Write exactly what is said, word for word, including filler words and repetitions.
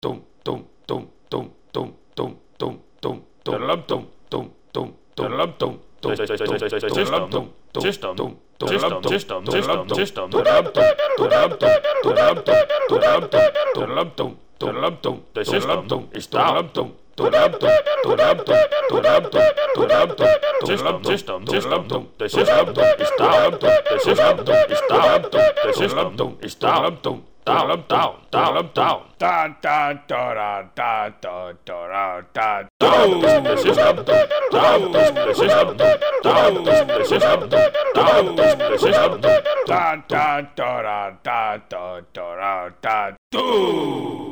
dum dum dum dum dum dum dum dum dum dum dum dum dum dum The system is down. System, system, system. The system is down. The system is down. The system is down. Down, down, down, down. Da da da da da da da da. The system down. The system down. The system down. The system Da da da da da da da da.